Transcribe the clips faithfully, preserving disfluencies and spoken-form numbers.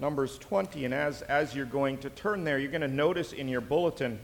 Numbers twenty, and as, as you're going to turn there, you're going to notice in your bulletin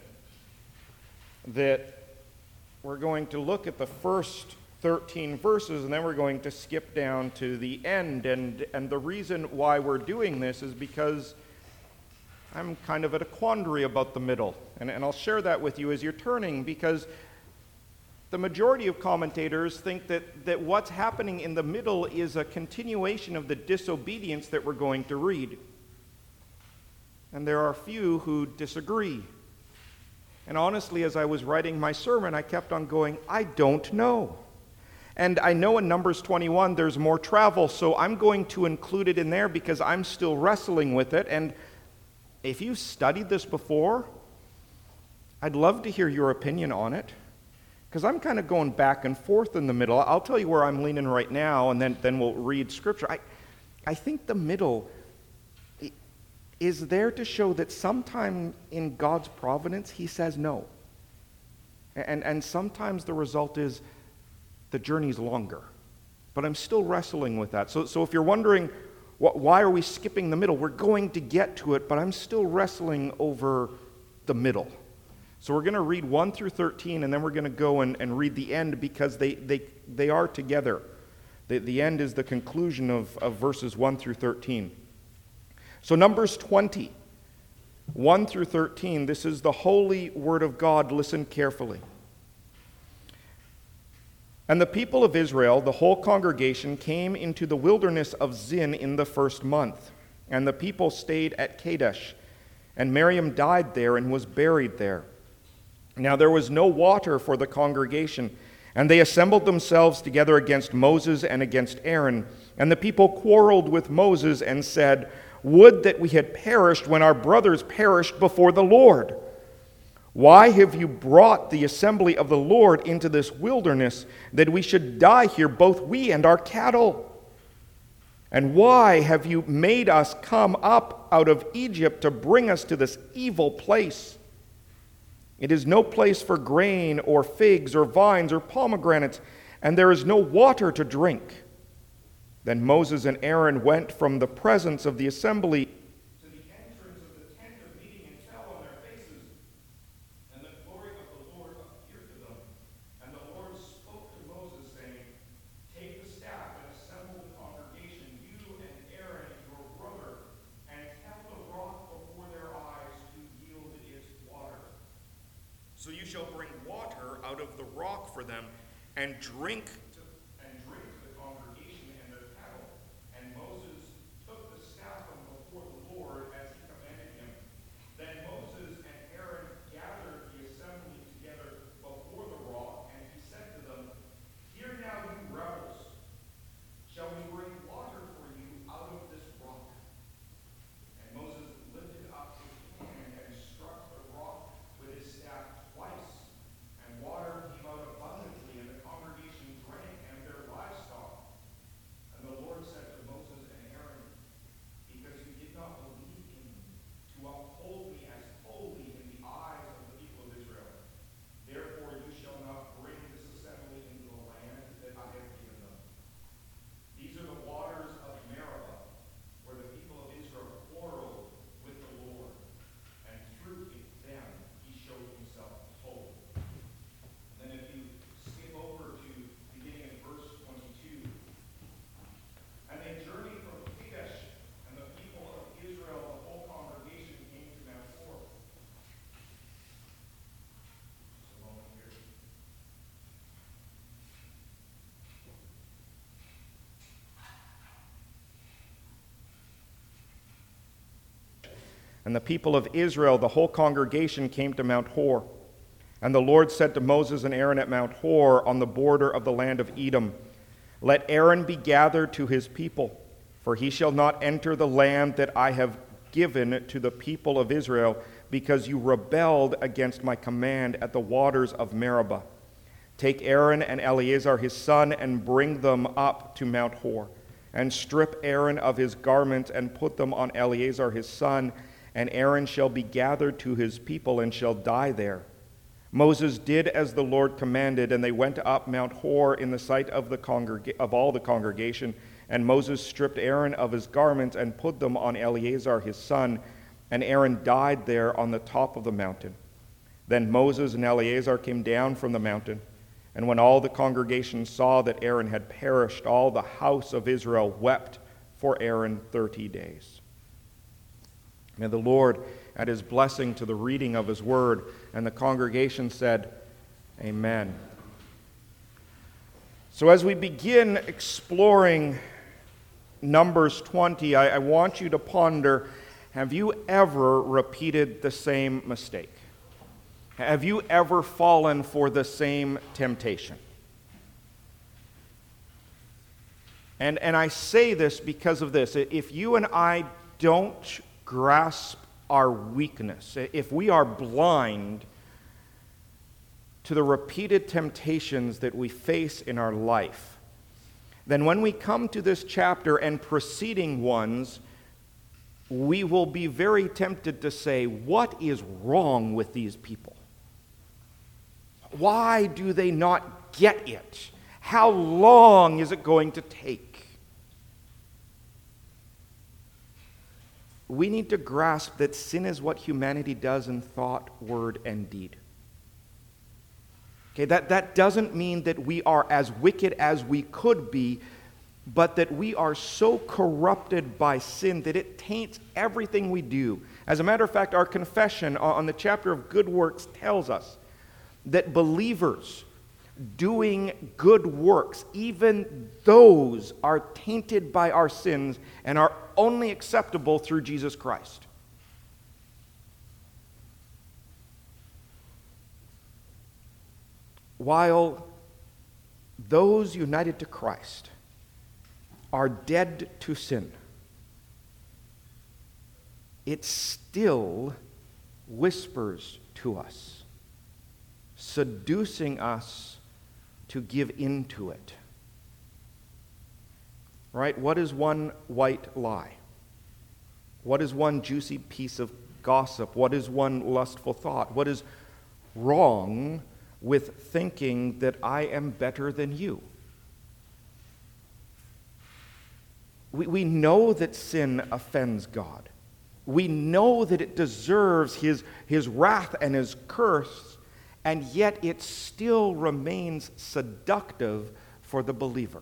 that we're going to look at the first thirteen verses, and then we're going to skip down to the end. And, and the reason why we're doing this is because I'm kind of at a quandary about the middle. And, and I'll share that with you as you're turning, because the majority of commentators think that, that what's happening in the middle is a continuation of the disobedience that we're going to read. And there are few who disagree. And honestly, as I was writing my sermon, I kept on going, I don't know. And I know in Numbers twenty-one there's more travel, so I'm going to include it in there because I'm still wrestling with it. And if you've studied this before, I'd love to hear your opinion on it, because I'm kind of going back and forth in the middle. I'll tell you where I'm leaning right now, and then, then we'll read Scripture. I, I think the middle is there to show that sometime in God's providence, He says no. And, and sometimes the result is the journey's longer. But I'm still wrestling with that. So, so if you're wondering, what, why are we skipping the middle? We're going to get to it, but I'm still wrestling over the middle. So we're going to read one through thirteen, and then we're going to go and, and read the end, because they, they, they are together. The, the end is the conclusion of, of verses one through thirteen. So Numbers twenty, one through thirteen, this is the holy word of God. Listen carefully. And the people of Israel, the whole congregation, came into the wilderness of Zin in the first month. And the people stayed at Kadesh. And Miriam died there and was buried there. Now there was no water for the congregation, and they assembled themselves together against Moses and against Aaron. And the people quarreled with Moses and said, Would that we had perished when our brothers perished before the Lord. Why have you brought the assembly of the Lord into this wilderness, that we should die here, both we and our cattle? And why have you made us come up out of Egypt to bring us to this evil place? It is no place for grain or figs or vines or pomegranates, and there is no water to drink. Then Moses and Aaron went from the presence of the assembly to the entrance of the tent of meeting and fell on their faces. And the glory of the Lord appeared to them. And the Lord spoke to Moses, saying, Take the staff and assemble the congregation, you and Aaron your brother, and tell the rock before their eyes to yield its water. So you shall bring water out of the rock for them, and drink to, and drink to the congregation and their cattle. And Moses took the staff from before the Lord as he commanded him. Then Moses and Aaron gathered the assembly together before the rock, and he said to them, Hear now, you rebels, shall we bring water for you out of this rock? And Moses lifted up his hand and struck the rock with his staff twice, and water came out abundantly, and the congregation drank, and their livestock. And the Lord said to Moses and Aaron, Because you did not believe in me, to uphold me as holy in the eyes of the people of Israel, therefore you shall not bring this assembly into the land that I have given them. These are the waters of Meribah, where the people of Israel quarreled with the Lord, and through them he showed himself holy. Then if you skip over to beginning in verse twenty-two, and they journeyed from Kadesh, and the people of Israel, the whole congregation, came to Mount Hor. Just a moment here. And the people of Israel, the whole congregation, came to Mount Hor. And the Lord said to Moses and Aaron at Mount Hor on the border of the land of Edom, Let Aaron be gathered to his people, for he shall not enter the land that I have given to the people of Israel, because you rebelled against my command at the waters of Meribah. Take Aaron and Eleazar his son and bring them up to Mount Hor, and strip Aaron of his garments and put them on Eleazar his son, and Aaron shall be gathered to his people and shall die there. Moses did as the Lord commanded, and they went up Mount Hor in the sight of the congreg- of all the congregation, And Moses stripped Aaron of his garments and put them on Eleazar his son, and Aaron died there on the top of the mountain. Then Moses and Eleazar came down from the mountain, and when all the congregation saw that Aaron had perished, all the house of Israel wept for Aaron thirty days. May the Lord add his blessing to the reading of his word. And the congregation said, Amen. So as we begin exploring Numbers twenty, I, I want you to ponder, have you ever repeated the same mistake? Have you ever fallen for the same temptation? And, and I say this because of this. If you and I don't grasp our weakness, if we are blind to the repeated temptations that we face in our life, then when we come to this chapter and preceding ones, we will be very tempted to say, what is wrong with these people? Why do they not get it? How long is it going to take? We need to grasp that sin is what humanity does in thought, word, and deed. Okay, that, that doesn't mean that we are as wicked as we could be, but that we are so corrupted by sin that it taints everything we do. As a matter of fact, our confession on the chapter of good works tells us that believers doing good works, even those are tainted by our sins and are only acceptable through Jesus Christ. While those united to Christ are dead to sin, it still whispers to us, seducing us to give in to it. Right? What is one white lie? What is one juicy piece of gossip? What is one lustful thought? What is wrong with thinking that I am better than you? We, we know that sin offends God. We know that it deserves his, his wrath and his curse, and yet it still remains seductive for the believer.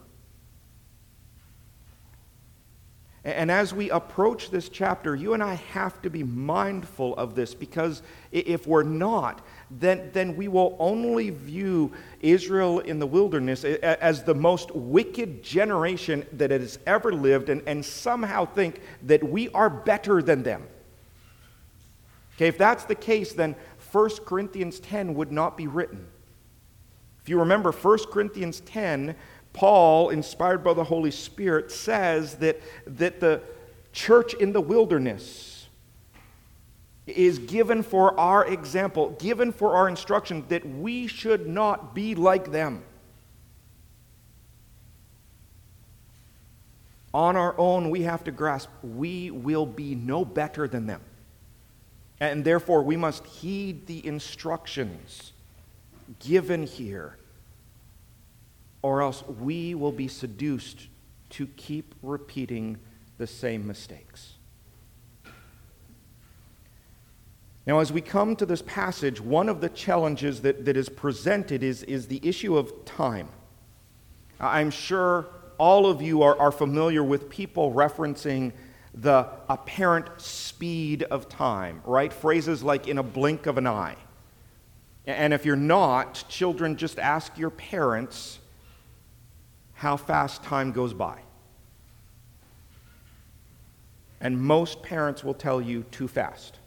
And as we approach this chapter, you and I have to be mindful of this, because if we're not, then, then we will only view Israel in the wilderness as the most wicked generation that has ever lived, and, and somehow think that we are better than them. Okay, if that's the case, then First Corinthians ten would not be written. If you remember First Corinthians ten, Paul, inspired by the Holy Spirit, says that, that the church in the wilderness is given for our example, given for our instruction, that we should not be like them. On our own, we have to grasp we will be no better than them. And therefore, we must heed the instructions given here, or else we will be seduced to keep repeating the same mistakes. Now, as we come to this passage, one of the challenges that, that is presented is, is the issue of time. I'm sure all of you are, are familiar with people referencing the apparent speed of time, right? Phrases like in a blink of an eye. And if you're not, children, just ask your parents how fast time goes by. And most parents will tell you too fast.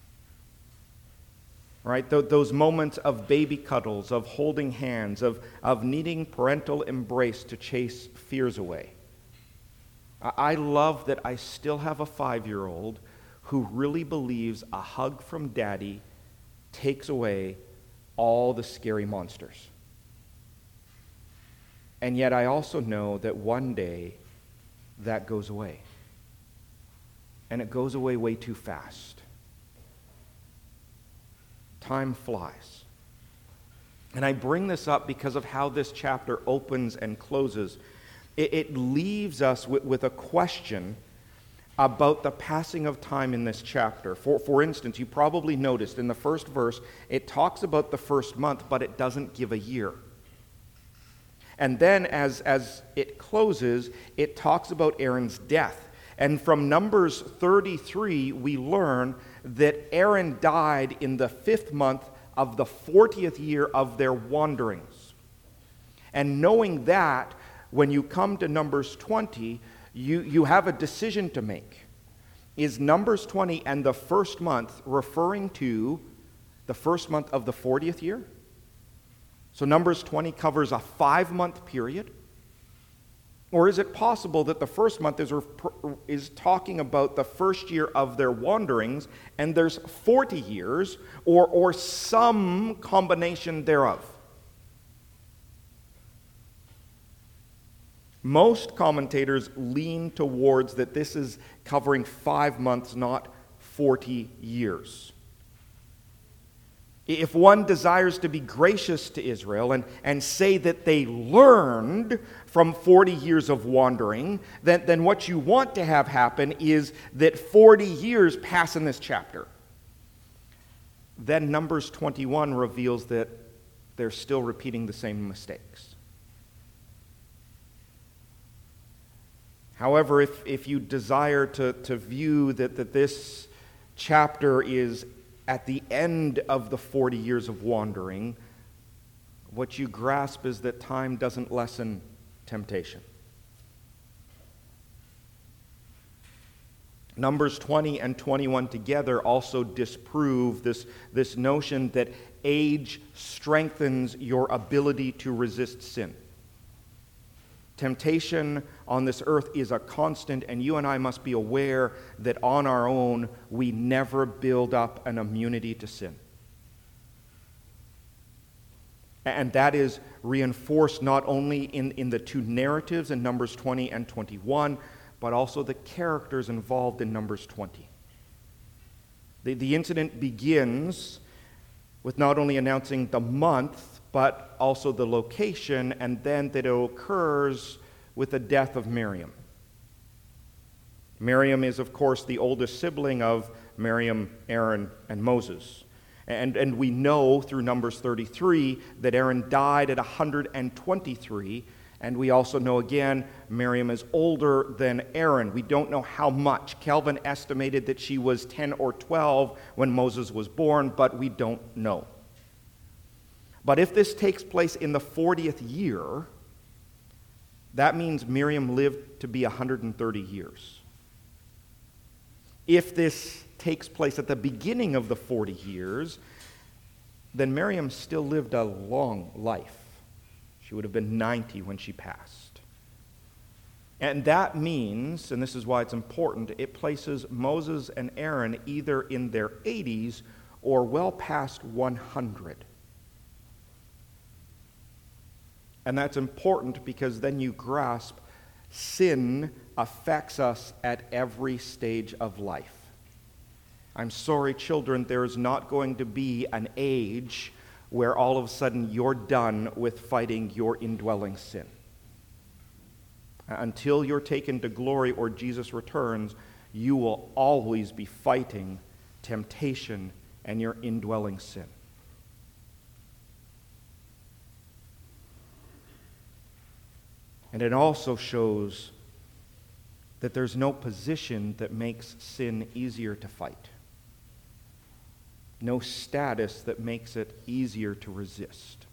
Right? Th- those moments of baby cuddles, of holding hands, of, of needing parental embrace to chase fears away. I love that I still have a five-year-old who really believes a hug from daddy takes away all the scary monsters. And yet I also know that one day that goes away. And it goes away way too fast. Time flies. And I bring this up because of how this chapter opens and closes. It, it leaves us with, with a question about the passing of time in this chapter. For, for instance, you probably noticed in the first verse, it talks about the first month, but it doesn't give a year. And then as, as it closes, it talks about Aaron's death. And from Numbers thirty-three, we learn that Aaron died in the fifth month of the fortieth year of their wanderings. And knowing that, when you come to Numbers twenty, you, you have a decision to make. Is Numbers twenty and the first month referring to the first month of the fortieth year? So Numbers twenty covers a five-month period? Or is it possible that the first month is, is talking about the first year of their wanderings, and there's forty years, or, or some combination thereof? Most commentators lean towards that this is covering five months, not forty years. If one desires to be gracious to Israel and, and say that they learned from forty years of wandering, then, then what you want to have happen is that forty years pass in this chapter. Then Numbers twenty-one reveals that they're still repeating the same mistakes. However, if, if you desire to, to view that, that this chapter is at the end of the forty years of wandering, what you grasp is that time doesn't lessen temptation. Numbers twenty and twenty-one together also disprove this, this notion that age strengthens your ability to resist sin. Temptation on this earth is a constant, and you and I must be aware that on our own we never build up an immunity to sin. And that is reinforced not only in, in the two narratives in Numbers twenty and twenty-one, but also the characters involved in Numbers twenty. The, the incident begins with not only announcing the month, but also the location, and then that it occurs with the death of Miriam. Miriam is, of course, the oldest sibling of Miriam, Aaron, and Moses. And, and we know through Numbers thirty-three that Aaron died at one hundred twenty-three, and we also know again Miriam is older than Aaron. We don't know how much. Calvin estimated that she was ten or twelve when Moses was born, but we don't know. But if this takes place in the fortieth year, that means Miriam lived to be one hundred thirty years. If this takes place at the beginning of the forty years, then Miriam still lived a long life. She would have been ninety when she passed. And that means, and this is why it's important, it places Moses and Aaron either in their eighties or well past one hundred. And that's important because then you grasp sin affects us at every stage of life. I'm sorry, children, there is not going to be an age where all of a sudden you're done with fighting your indwelling sin. Until you're taken to glory or Jesus returns, you will always be fighting temptation and your indwelling sin. And it also shows that there's no position that makes sin easier to fight. No status that makes it easier to resist.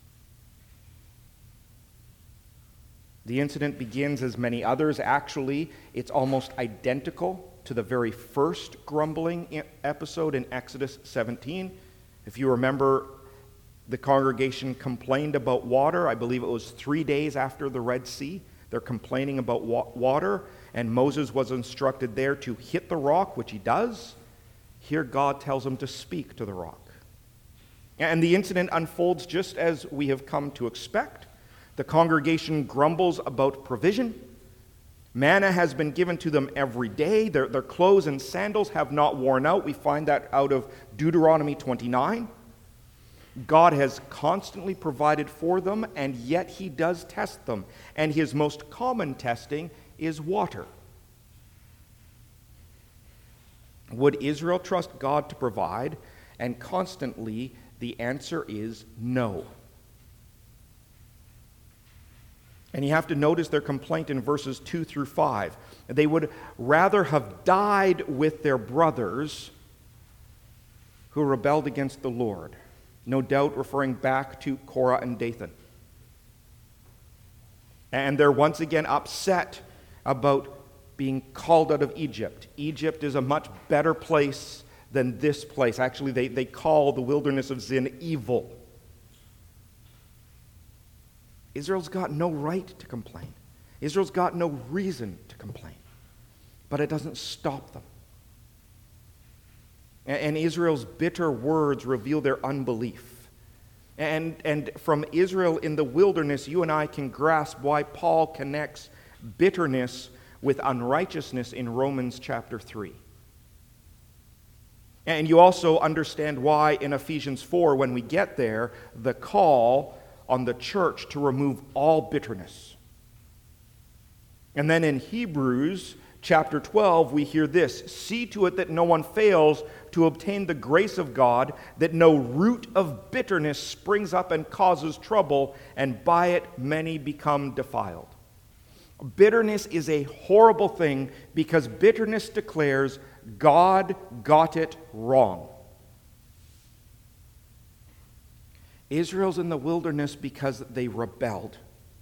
The incident begins as many others. Actually, it's almost identical to the very first grumbling episode in Exodus seventeen. If you remember, the congregation complained about water. I believe it was three days after the Red Sea. They're complaining about wa- water, and Moses was instructed there to hit the rock, which he does. Here God tells him to speak to the rock. And the incident unfolds just as we have come to expect. The congregation grumbles about provision. Manna has been given to them every day. Their, their clothes and sandals have not worn out. We find that out of Deuteronomy twenty-nine. God has constantly provided for them, and yet he does test them. And his most common testing is water. Would Israel trust God to provide? And constantly, the answer is no. And you have to notice their complaint in verses two through five. They would rather have died with their brothers who rebelled against the Lord. No doubt referring back to Korah and Dathan. And they're once again upset about being called out of Egypt. Egypt is a much better place than this place. Actually, they, they call the wilderness of Zin evil. Israel's got no right to complain. Israel's got no reason to complain. But it doesn't stop them. And, and Israel's bitter words reveal their unbelief. And, and from Israel in the wilderness, you and I can grasp why Paul connects bitterness with unrighteousness in Romans chapter three. And you also understand why in Ephesians four, when we get there, the call on the church to remove all bitterness. And then in Hebrews chapter twelve, we hear this: see to it that no one fails to obtain the grace of God, that no root of bitterness springs up and causes trouble, and by it many become defiled. Bitterness is a horrible thing because bitterness declares God got it wrong. Israel's in the wilderness because they rebelled.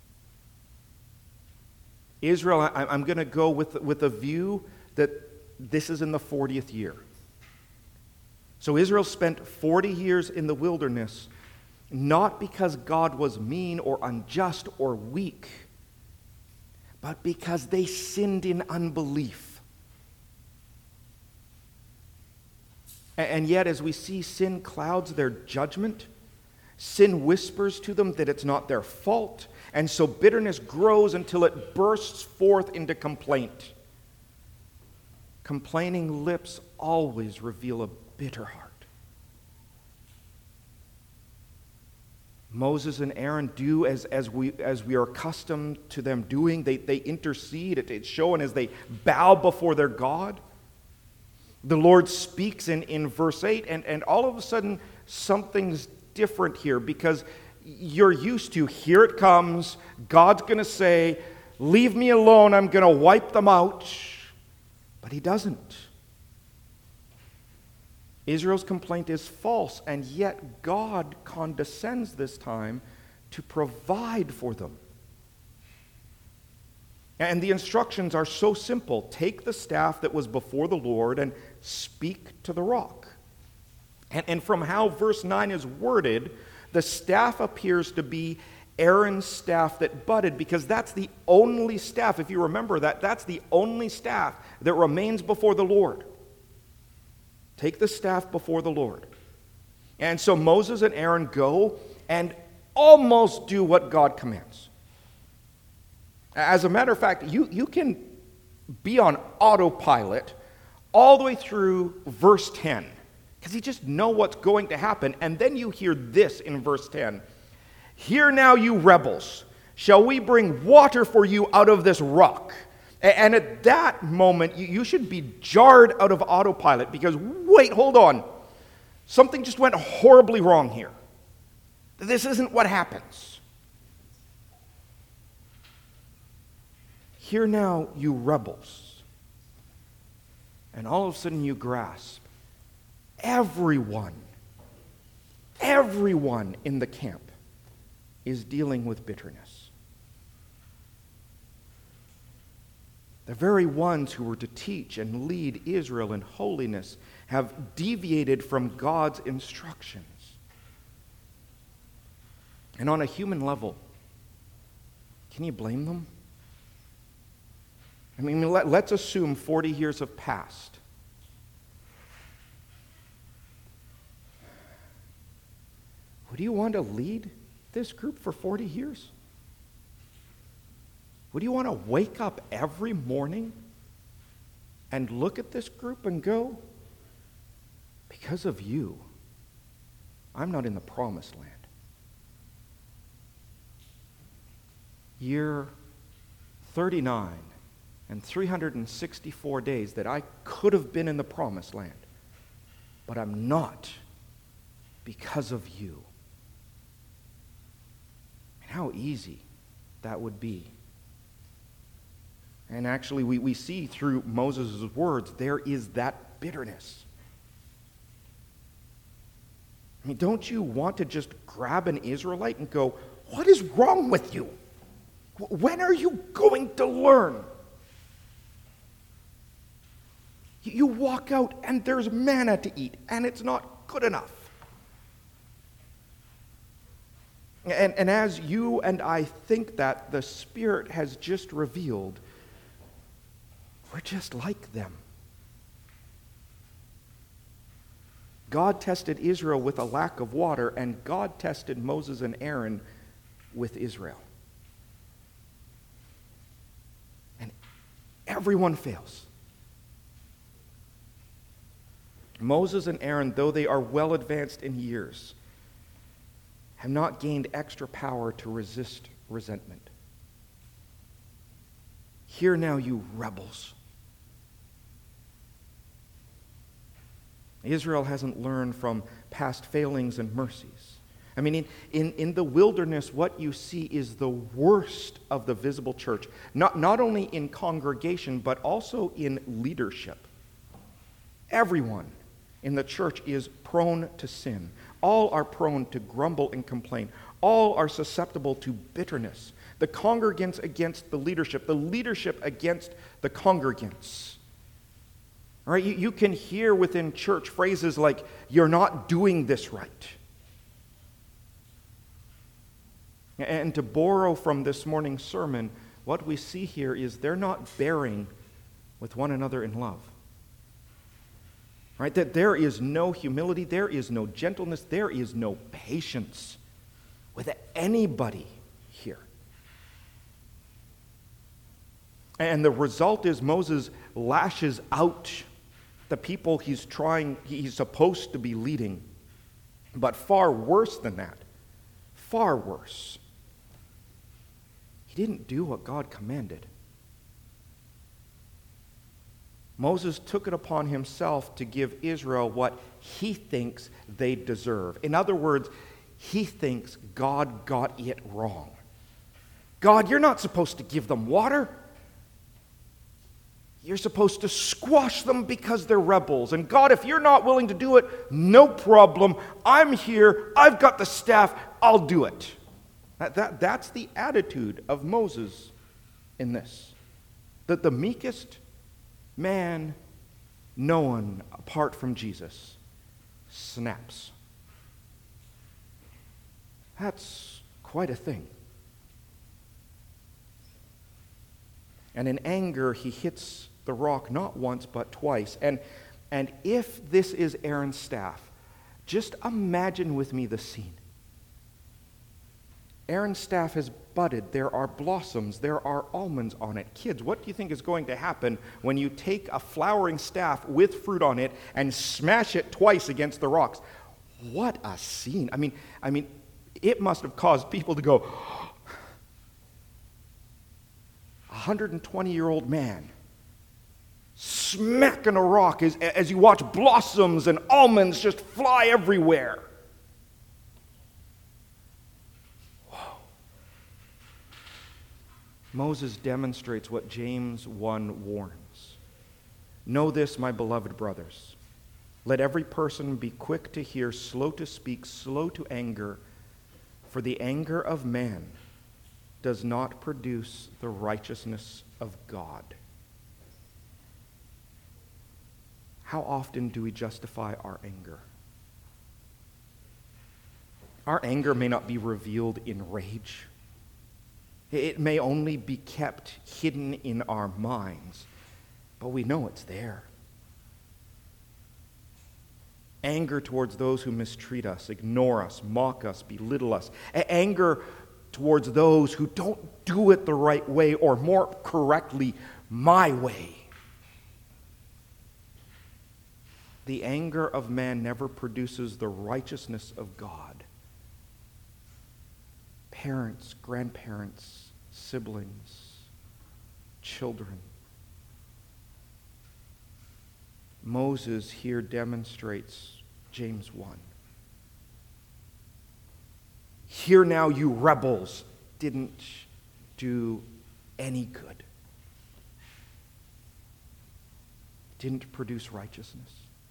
Israel, I, I'm going to go with, with a view that this is in the fortieth year. So Israel spent forty years in the wilderness, not because God was mean or unjust or weak, but because they sinned in unbelief. And yet, as we see sin clouds their judgment, sin whispers to them that it's not their fault, and so bitterness grows until it bursts forth into complaint. Complaining lips always reveal a bitter heart. Moses and Aaron do as, as, we, as we are accustomed to them doing. They, they intercede. It, it's shown as they bow before their God. The Lord speaks in, in verse eight, and, and all of a sudden something's different here, because you're used to, here it comes, God's going to say, leave me alone, I'm going to wipe them out. But he doesn't. Israel's complaint is false, and yet God condescends this time to provide for them. And the instructions are so simple. Take the staff that was before the Lord and speak to the rock. And, and from how verse nine is worded, the staff appears to be Aaron's staff that budded, because that's the only staff, if you remember that, that's the only staff that remains before the Lord. Take the staff before the Lord. And so Moses and Aaron go and almost do what God commands. As a matter of fact, you, you can be on autopilot all the way through verse ten, because you just know what's going to happen. And then you hear this in verse ten. Hear now, you rebels, shall we bring water for you out of this rock? And at that moment, you should be jarred out of autopilot, because, wait, hold on. Something just went horribly wrong here. This isn't what happens. Hear now, you rebels. And all of a sudden you grasp, everyone, everyone in the camp is dealing with bitterness. The very ones who were to teach and lead Israel in holiness have deviated from God's instructions. And on a human level, can you blame them? I mean, let, let's assume forty years have passed. Would you want to lead this group for forty years? Would you want to wake up every morning and look at this group and go, because of you, I'm not in the promised land. Year thirty-nine and three hundred sixty-four days that I could have been in the promised land, but I'm not because of you. And how easy that would be. And actually, we, we see through Moses' words, there is that bitterness. I mean, don't you want to just grab an Israelite and go, what is wrong with you? When are you going to learn? You walk out and there's manna to eat, and it's not good enough. And, and as you and I think that, the Spirit has just revealed we're just like them. God tested Israel with a lack of water, and God tested Moses and Aaron with Israel. And everyone fails. Moses and Aaron, though they are well advanced in years, have not gained extra power to resist resentment. Hear now, you rebels. Israel hasn't learned from past failings and mercies. I mean, in, in, in the wilderness, what you see is the worst of the visible church, not, not only in congregation, but also in leadership. Everyone in the church is prone to sin. All are prone to grumble and complain. All are susceptible to bitterness. The congregants against the leadership, the leadership against the congregants. All right, you, you can hear within church phrases like, you're not doing this right. And to borrow from this morning's sermon, what we see here is they're not bearing with one another in love. Right? That there is no humility, there is no gentleness, there is no patience with anybody here. And the result is Moses lashes out the people he's trying, he's supposed to be leading. But far worse than that, far worse, he didn't do what God commanded. Moses took it upon himself to give Israel what he thinks they deserve. In other words, he thinks God got it wrong. God, you're not supposed to give them water. You're supposed to squash them because they're rebels. And God, if you're not willing to do it, no problem. I'm here. I've got the staff. I'll do it. That, that, that's the attitude of Moses in this. That the meekest man known apart from Jesus snaps. That's quite a thing. And in anger, he hits the rock not once but twice. And, and if this is Aaron's staff, just imagine with me the scene. Aaron's staff has budded. There are blossoms. There are almonds on it. Kids, what do you think is going to happen when you take a flowering staff with fruit on it and smash it twice against the rocks? What a scene. I mean, I mean, it must have caused people to go, a one hundred twenty-year-old man smacking a rock as, as you watch blossoms and almonds just fly everywhere. Moses demonstrates what James one warns. Know this, my beloved brothers. Let every person be quick to hear, slow to speak, slow to anger, for the anger of man does not produce the righteousness of God. How often do we justify our anger? Our anger may not be revealed in rage. It may only be kept hidden in our minds, but we know it's there. Anger towards those who mistreat us, ignore us, mock us, belittle us. A- anger towards those who don't do it the right way, or more correctly, my way. The anger of man never produces the righteousness of God. Parents, grandparents, siblings, children. Moses here demonstrates James one. Hear now, you rebels, didn't do any good. Didn't produce righteousness.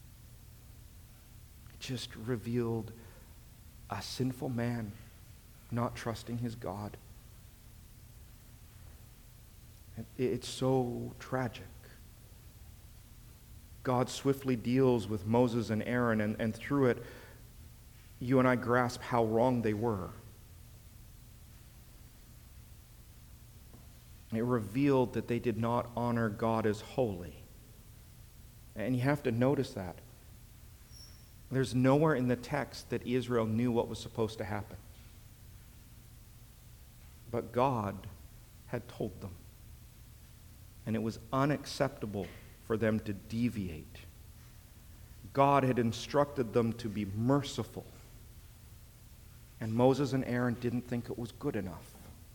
It just revealed a sinful man not trusting his God. It's so tragic. God swiftly deals with Moses and Aaron, and, and through it, you and I grasp how wrong they were. It revealed that they did not honor God as holy. And you have to notice that. There's nowhere in the text that Israel knew what was supposed to happen. But God had told them. And it was unacceptable for them to deviate. God had instructed them to be merciful. And Moses and Aaron didn't think it was good enough.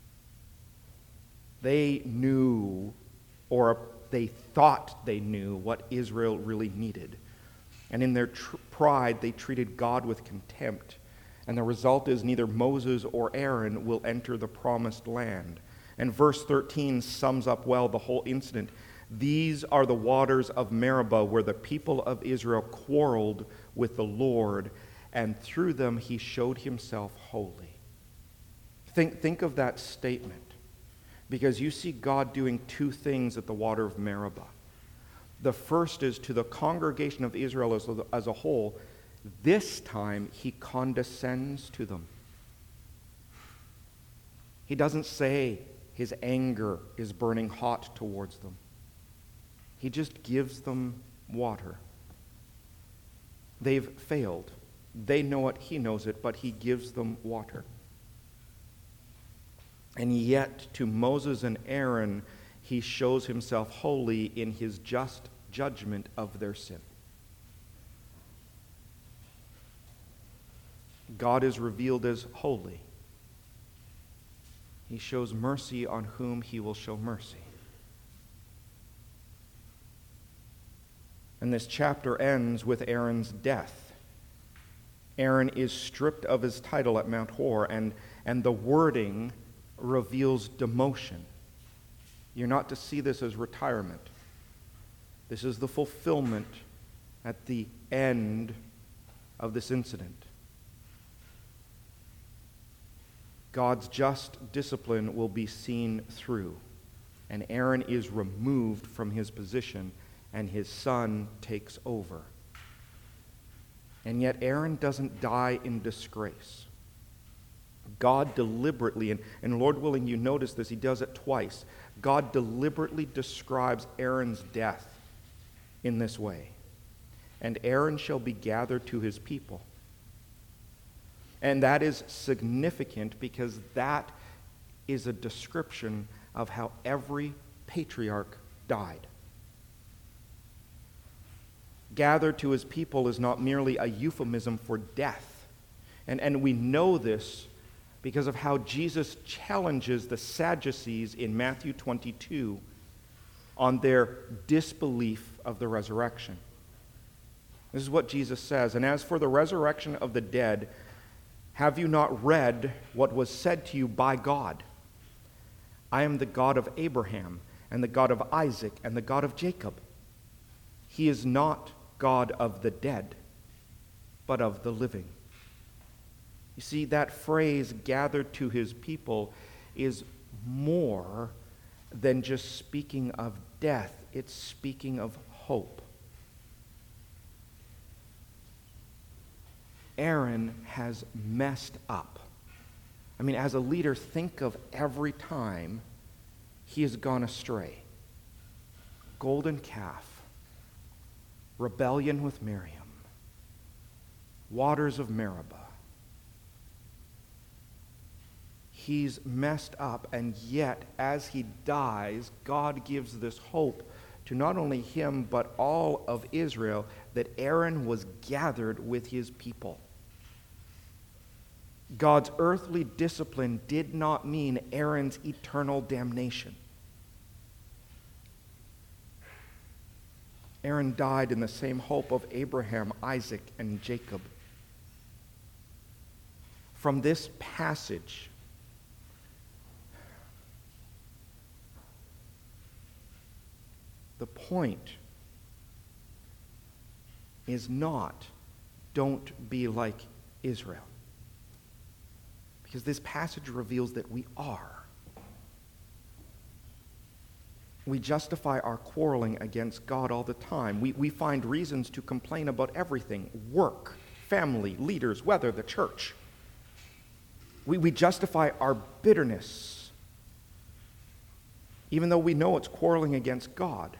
They knew, or they thought they knew, what Israel really needed. And in their tr- pride, they treated God with contempt. And the result is neither Moses or Aaron will enter the promised land. And verse thirteen sums up well the whole incident. These are the waters of Meribah, where the people of Israel quarreled with the Lord, and through them he showed himself holy. Think, think of that statement, because you see God doing two things at the water of Meribah. The first is to the congregation of Israel as a, as a whole. This time he condescends to them. He doesn't say his anger is burning hot towards them. He just gives them water. They've failed. They know it, he knows it, but he gives them water. And yet, to Moses and Aaron, he shows himself holy in his just judgment of their sin. God is revealed as holy. He shows mercy on whom he will show mercy. And this chapter ends with Aaron's death. Aaron is stripped of his title at Mount Hor, and, and the wording reveals demotion. You're not to see this as retirement. This is the fulfillment at the end of this incident. God's just discipline will be seen through, and Aaron is removed from his position, and his son takes over. And yet Aaron doesn't die in disgrace. God deliberately, and, and Lord willing you notice this, he does it twice. God deliberately describes Aaron's death in this way. And Aaron shall be gathered to his people. And that is significant because that is a description of how every patriarch died. Gathered to his people is not merely a euphemism for death. And, and we know this because of how Jesus challenges the Sadducees in Matthew twenty-two on their disbelief of the resurrection. This is what Jesus says, "And as for the resurrection of the dead, have you not read what was said to you by God? I am the God of Abraham, and the God of Isaac, and the God of Jacob. He is not God of the dead, but of the living." You see, that phrase, gathered to his people, is more than just speaking of death. It's speaking of hope. Aaron has messed up. I mean, as a leader, think of every time he has gone astray. Golden calf, rebellion with Miriam, waters of Meribah. He's messed up, and yet, as he dies, God gives this hope to not only him but all of Israel that Aaron was gathered with his people. God's earthly discipline did not mean Aaron's eternal damnation. Aaron died in the same hope of Abraham, Isaac, and Jacob. From this passage, the point is not, don't be like Israel. Because this passage reveals that we are. We justify our quarreling against God all the time. We, we find reasons to complain about everything: work, family, leaders, weather, the church. We, we justify our bitterness, even though we know it's quarreling against God.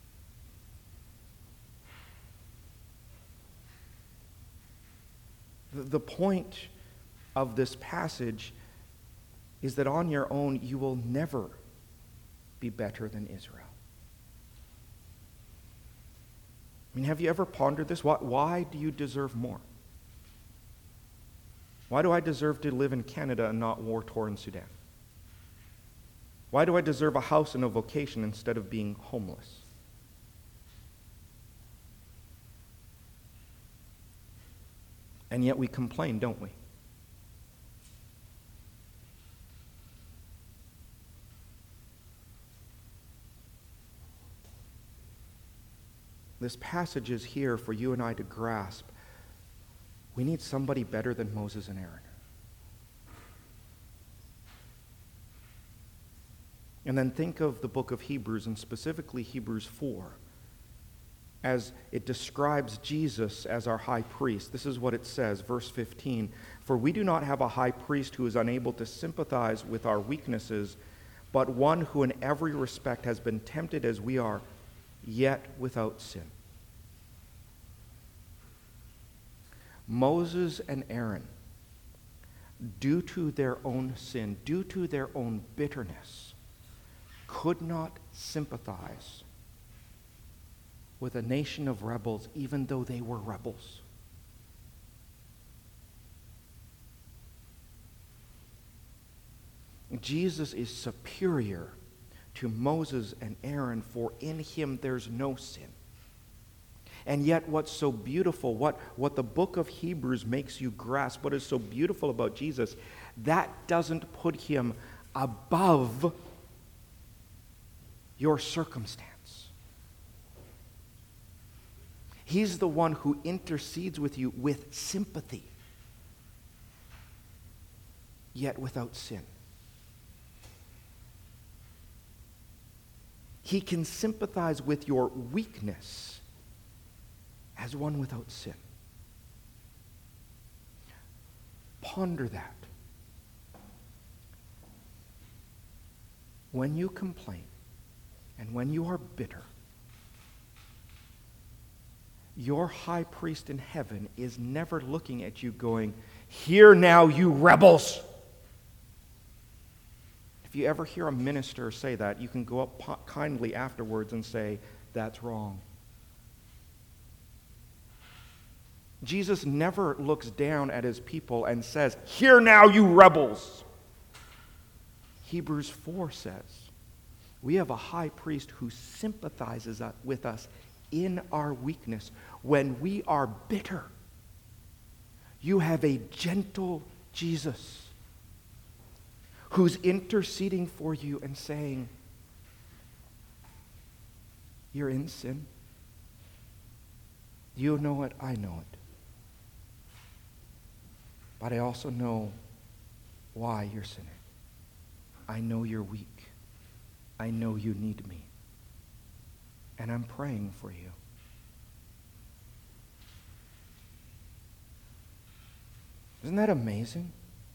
The, the point of this passage is that on your own you will never be better than Israel. I mean, have you ever pondered this? Why, why do you deserve more? Why do I deserve to live in Canada and not war-torn Sudan? Why do I deserve a house and a vocation instead of being homeless? And yet we complain, don't we? This passage is here for you and I to grasp. We need somebody better than Moses and Aaron. And then think of the book of Hebrews, and specifically Hebrews four, as it describes Jesus as our high priest. This is what it says, verse fifteen. For we do not have a high priest who is unable to sympathize with our weaknesses, but one who in every respect has been tempted as we are, yet without sin. Moses and Aaron, due to their own sin, due to their own bitterness, could not sympathize with a nation of rebels, even though they were rebels. Jesus is superior to Moses and Aaron, for in him there's no sin. And yet what's so beautiful, what, what the book of Hebrews makes you grasp, what is so beautiful about Jesus, that doesn't put him above your circumstance. He's the one who intercedes with you with sympathy, yet without sin. He can sympathize with your weakness as one without sin. Ponder that. When you complain and when you are bitter, your high priest in heaven is never looking at you going, "Hear now, you rebels." If you ever hear a minister say that, you can go up po- kindly afterwards and say, "That's wrong." Jesus never looks down at his people and says, "Hear now, you rebels." Hebrews four says, we have a high priest who sympathizes with us in our weakness when we are bitter. You have a gentle Jesus who's interceding for you and saying, "You're in sin. You know it, I know it. But I also know why you're sinning. I know you're weak. I know you need me. And I'm praying for you." Isn't that amazing?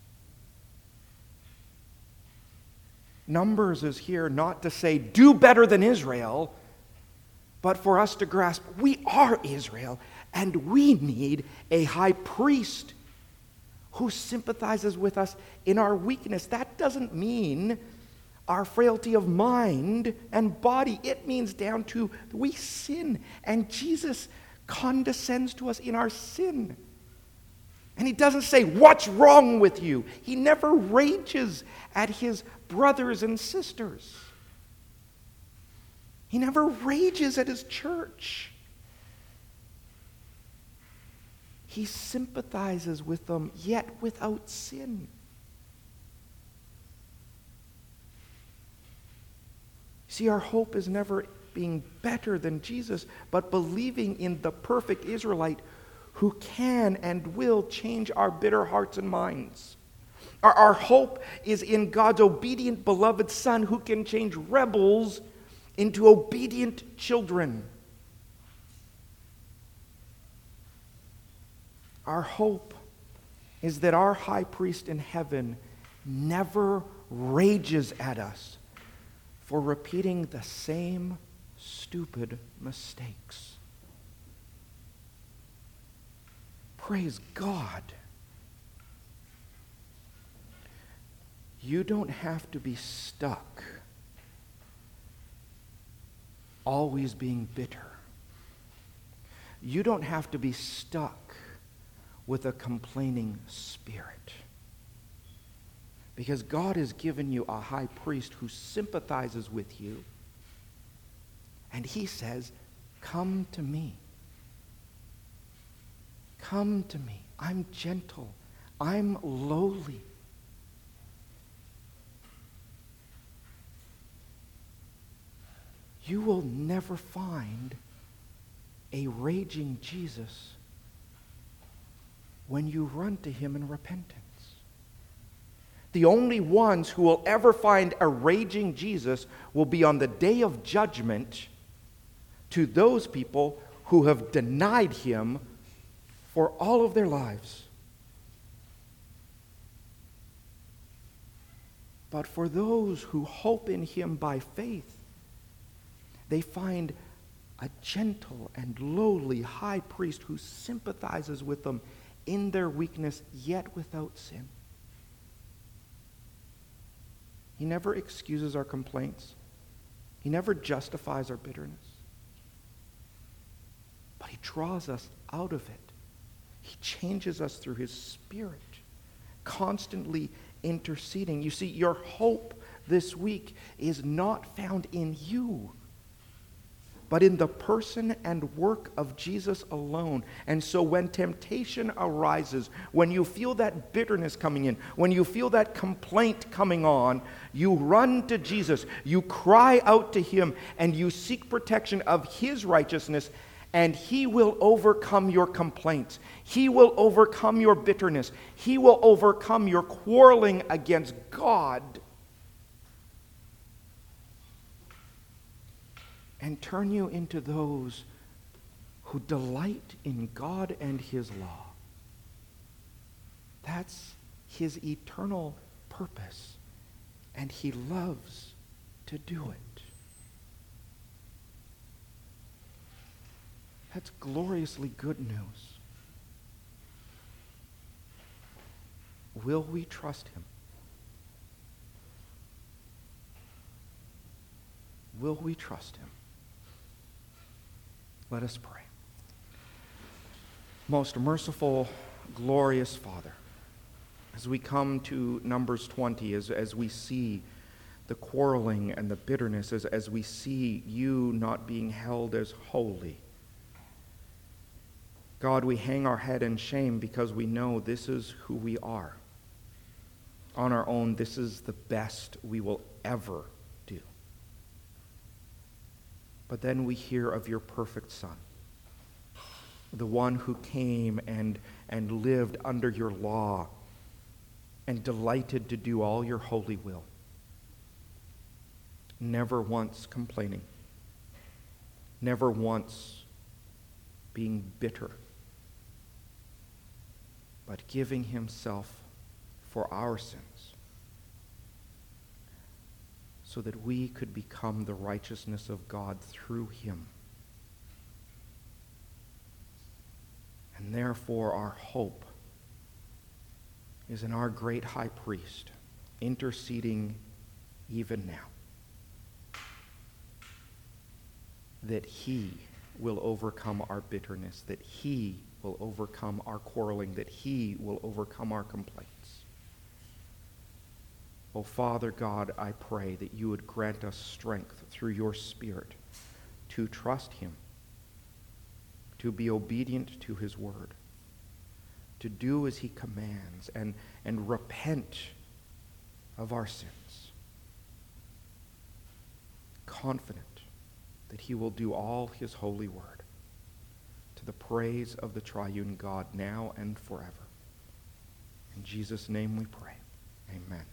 Numbers is here not to say, do better than Israel, but for us to grasp, we are Israel, and we need a high priest who sympathizes with us in our weakness. That doesn't mean our frailty of mind and body. It means down to we sin, and Jesus condescends to us in our sin. And he doesn't say, "What's wrong with you?" He never rages at his brothers and sisters. He never rages at his church. He sympathizes with them, yet without sin. See, our hope is never being better than Jesus, but believing in the perfect Israelite who can and will change our bitter hearts and minds. Our, our hope is in God's obedient, beloved Son who can change rebels into obedient children. Our hope is that our high priest in heaven never rages at us for repeating the same stupid mistakes. Praise God. You don't have to be stuck always being bitter. You don't have to be stuck with a complaining spirit. Because God has given you a high priest who sympathizes with you. And he says, "Come to me. Come to me. I'm gentle. I'm lowly." You will never find a raging Jesus when you run to him in repentance. The only ones who will ever find a raging Jesus will be on the day of judgment to those people who have denied him for all of their lives. But for those who hope in him by faith, they find a gentle and lowly high priest who sympathizes with them in their weakness, yet without sin. He never excuses our complaints. He never justifies our bitterness. But he draws us out of it. He changes us through his Spirit, constantly interceding. You see, your hope this week is not found in you, but in the person and work of Jesus alone. And so when temptation arises, when you feel that bitterness coming in, when you feel that complaint coming on, you run to Jesus, you cry out to him, and you seek protection of his righteousness, and he will overcome your complaints. He will overcome your bitterness. He will overcome your quarreling against God, and turn you into those who delight in God and his law. That's his eternal purpose, and he loves to do it. That's gloriously good news. Will we trust him? Will we trust him? Let us pray. Most merciful, glorious Father, as we come to Numbers twenty, as, as we see the quarreling and the bitterness, as, as we see you not being held as holy, God, we hang our head in shame because we know this is who we are. On our own, this is the best we will ever do. But then we hear of your perfect Son, the one who came and, and lived under your law and delighted to do all your holy will, never once complaining, never once being bitter, but giving himself for our sins, so that we could become the righteousness of God through him. And therefore our hope is in our great high priest, interceding even now, that he will overcome our bitterness, that he will overcome our quarreling, that he will overcome our complaints. Oh, Father God, I pray that you would grant us strength through your Spirit to trust him, to be obedient to his word, to do as he commands, and, and repent of our sins, confident that he will do all his holy word, to the praise of the triune God now and forever. In Jesus' name we pray. Amen.